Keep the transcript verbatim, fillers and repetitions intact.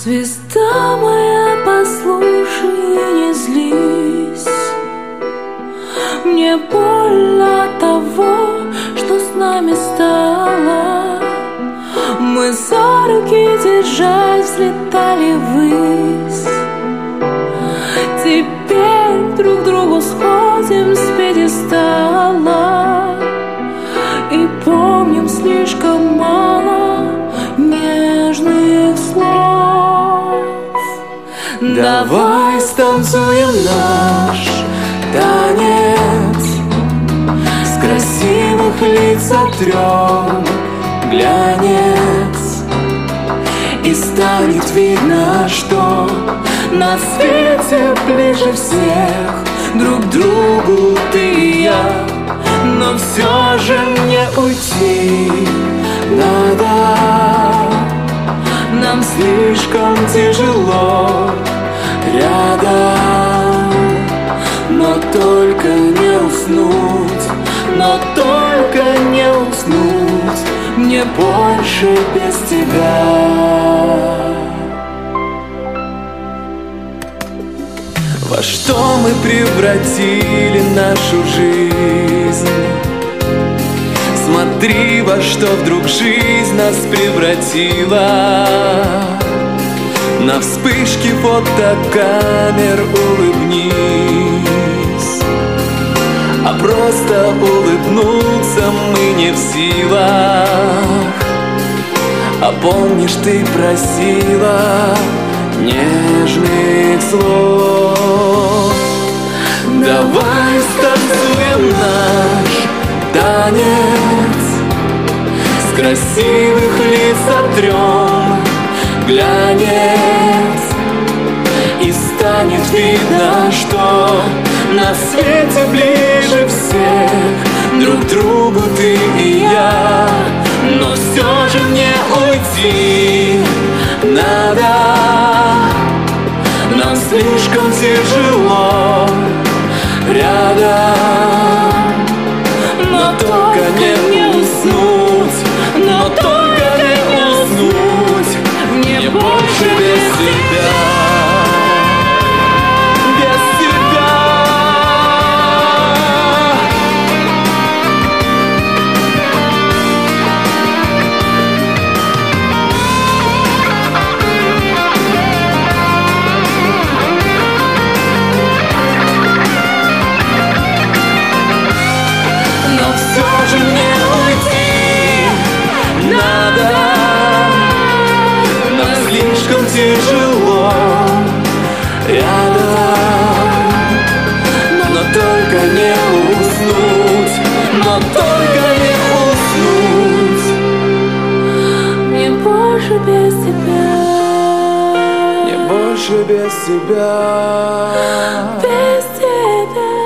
Звезда моя, послушай, не злись. Мне больно от того, что с нами стало. Мы за руки держась взлетали ввысь. Теперь друг к другу сходим с пьедестала и помним слишком мало нежных слов. Давай станцуем наш танец, с красивых лиц сотрем глянец, и станет видно, что на свете ближе всех друг к другу ты и я. Но все же мне уйти надо, нам слишком тяжело рядом. Но только не уснуть, но только не уснуть мне больше без тебя. Во что мы превратили нашу жизнь? Смотри, во что вдруг жизнь нас превратила. На вспышке фотокамер улыбнись, а просто улыбнуться мы не в силах. А помнишь, ты просила нежных слов. Давай станцуем наш танец, с красивых лиц сотрем глянец, и станет видно, что на свете ближе всех друг к другу ты и я. Но все же мне уйти надо, нам слишком тяжело рядом. Но только не уснуть, но только не уснуть мне больше без тебя. Без тебя. Но все же мне уйти надо, нам слишком тяжело рядом. Но только не уснуть, но только не уснуть Мне больше без тебя. мне больше без тебя. Без тебя.